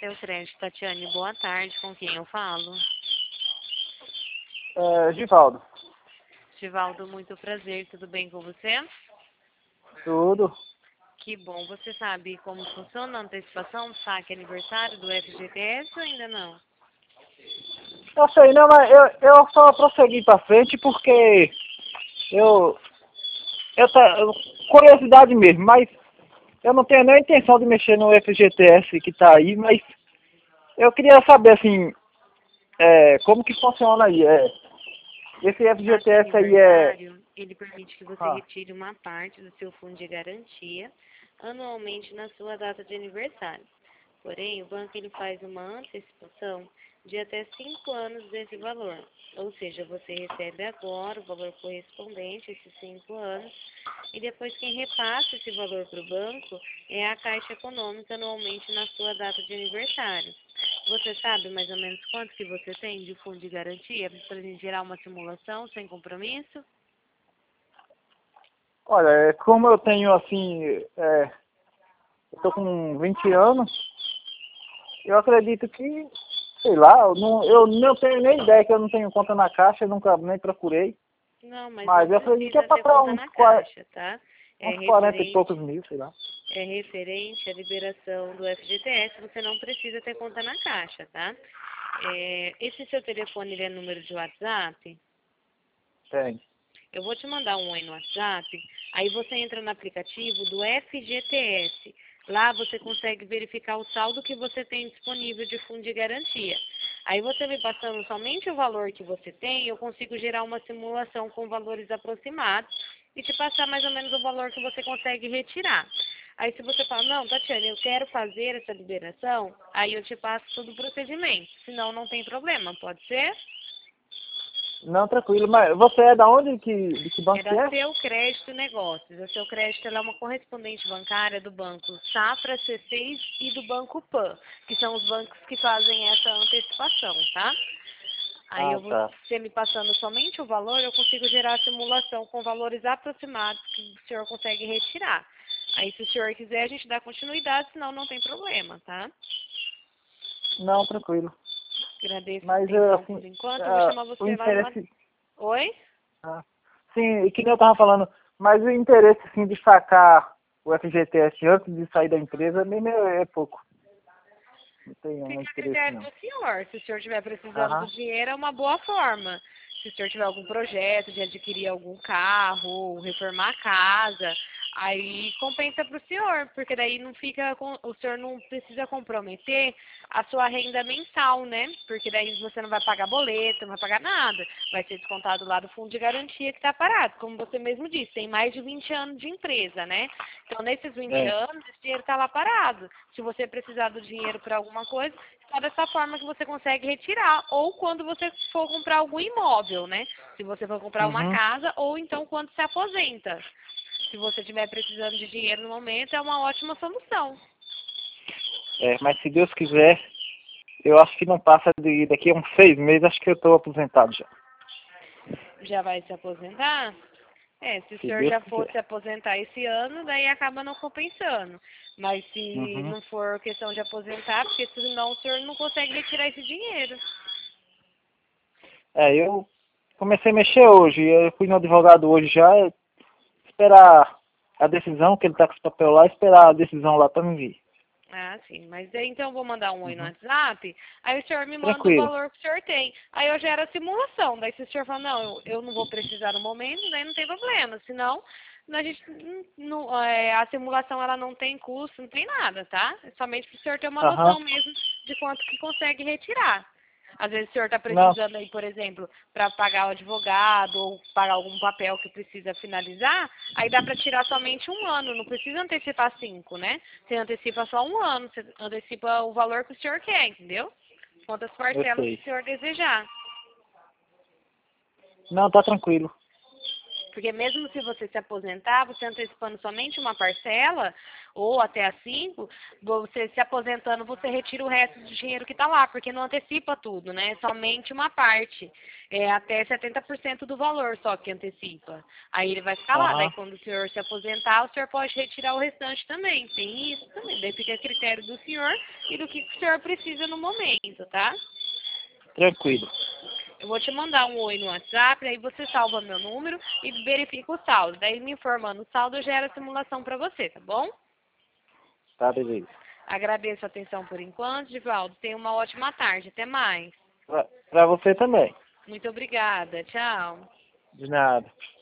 Seu Crédito, Tatiane, boa tarde. Com quem eu falo? Givaldo. Givaldo, muito prazer. Tudo bem com você? Tudo. Que bom. Você sabe como funciona a antecipação do saque aniversário do FGTS ou ainda não? Eu sei, não, mas eu só prossegui pra frente porque eu, curiosidade mesmo, mas eu não tenho nem intenção de mexer no FGTS que tá aí, mas eu queria saber, assim, como que funciona aí. Esse O saque FGTS aí aniversário, ele permite que você Ah, retire uma parte do seu fundo de garantia anualmente na sua data de aniversário. Porém, o banco ele faz uma antecipação de até 5 anos desse valor. Ou seja, você recebe agora o valor correspondente a esses 5 anos e depois quem repassa esse valor para o banco é a Caixa Econômica anualmente na sua data de aniversário. Você sabe mais ou menos quanto que você tem de fundo de garantia para a gente gerar uma simulação sem compromisso? olha, como eu tenho, assim, eu tô com 20 anos, eu acredito que, sei lá, eu não tenho nem ideia que eu não tenho conta na Caixa, eu nunca nem procurei, Não, mas não mas eu acredito que é precisa ter para conta uns, na Caixa, tá? É uns 40 e poucos referente, mil, sei lá. é referente à liberação do FGTS, você não precisa ter conta na Caixa, tá? Esse seu telefone, ele é número de WhatsApp? Tem. Eu vou te mandar um oi no WhatsApp, aí você entra no aplicativo do FGTS. Lá você consegue verificar o saldo que você tem disponível de fundo de garantia. Aí você me passando somente o valor que você tem, eu consigo gerar uma simulação com valores aproximados e te passar mais ou menos o valor que você consegue retirar. Aí se você fala, não, Tatiana, eu quero fazer essa liberação, aí eu te passo todo o procedimento. Senão não tem problema, pode ser? Não, tranquilo, mas você é da onde? De que É banco que da é? Seu Crédito Negócios. A Seu Crédito ela é uma correspondente bancária do Banco Safra, C6 e do Banco Pan, que são os bancos que fazem essa antecipação, tá? Aí Ah, tá. você me passando somente o valor, eu consigo gerar a simulação com valores aproximados que o senhor consegue retirar. Aí se o senhor quiser, a gente dá continuidade, senão não tem problema, tá? Não, tranquilo. Agradeço a Mas, atenção assim, por enquanto. Eu vou chamar o você lá no... interesse... Oi? ah, sim, e que nem eu tava falando, mas o interesse, assim, de sacar o FGTS antes de sair da empresa, nem é pouco. Não tem um Fica a interesse, critério não. do senhor. Se o senhor estiver precisando do Aham. dinheiro, é uma boa forma. Se o senhor tiver algum projeto de adquirir algum carro, ou reformar a casa, aí compensa para o senhor, porque daí não fica, o senhor não precisa comprometer a sua renda mensal, né? Porque daí você não vai pagar boleto, não vai pagar nada. Vai ser descontado lá do fundo de garantia que está parado. Como você mesmo disse, tem mais de 20 anos de empresa, né? Então, nesses 20 É. anos, esse dinheiro está lá parado. Se você precisar do dinheiro para alguma coisa, só dessa forma que você consegue retirar. Ou quando você for comprar algum imóvel, né? Se você for comprar uma Uhum. casa, ou então quando se aposenta. Se você estiver precisando de dinheiro no momento, é uma ótima solução. Mas se Deus quiser, eu acho que não passa daqui a uns 6 meses, acho que eu estou aposentado já. Já vai se aposentar? Se o Se senhor Deus já fosse quiser. aposentar esse ano, daí acaba não compensando. Mas se Uhum. não for questão de aposentar, porque senão o senhor não consegue retirar esse dinheiro. Eu comecei a mexer hoje, eu fui no advogado hoje já, esperar a decisão, que ele tá com esse papel lá, esperar a decisão lá para me vir. Ah, sim. Mas daí então eu vou mandar um oi no Uhum. WhatsApp, aí o senhor me manda o Tranquilo. valor que o senhor tem. Aí eu gero a simulação. Daí se o senhor falar, não, eu não vou precisar no momento, daí não tem problema. Senão, a gente a simulação ela não tem custo, não tem nada, tá? É somente para o senhor ter uma Aham. noção mesmo de quanto que consegue retirar. Às vezes o senhor está Não. precisando aí, por exemplo, para pagar o advogado ou pagar algum papel que precisa finalizar, aí dá para tirar somente um ano, não precisa antecipar 5, né? Você antecipa só um ano, você antecipa o valor que o senhor quer, entendeu? Quantas Eu parcelas que sei. o senhor desejar. Não, tá tranquilo. Porque mesmo se você se aposentar, você antecipando somente uma parcela, ou até as 5, você se aposentando, você retira o resto do dinheiro que está lá, porque não antecipa tudo, né? Somente uma parte. É até 70% do valor só que antecipa. Aí ele vai ficar lá. Daí Aham. quando o senhor se aposentar, o senhor pode retirar o restante também. Tem isso também. Daí fica a critério do senhor e do que o senhor precisa no momento, tá? Tranquilo. Eu vou te mandar um oi no WhatsApp, aí você salva meu número e verifica o saldo. Daí me informando o saldo, eu gero a simulação para você, tá bom? Tá, beleza. Agradeço a atenção por enquanto, Divaldo. Tenha uma ótima tarde. Até mais. Pra você também. Muito obrigada. Tchau. De nada.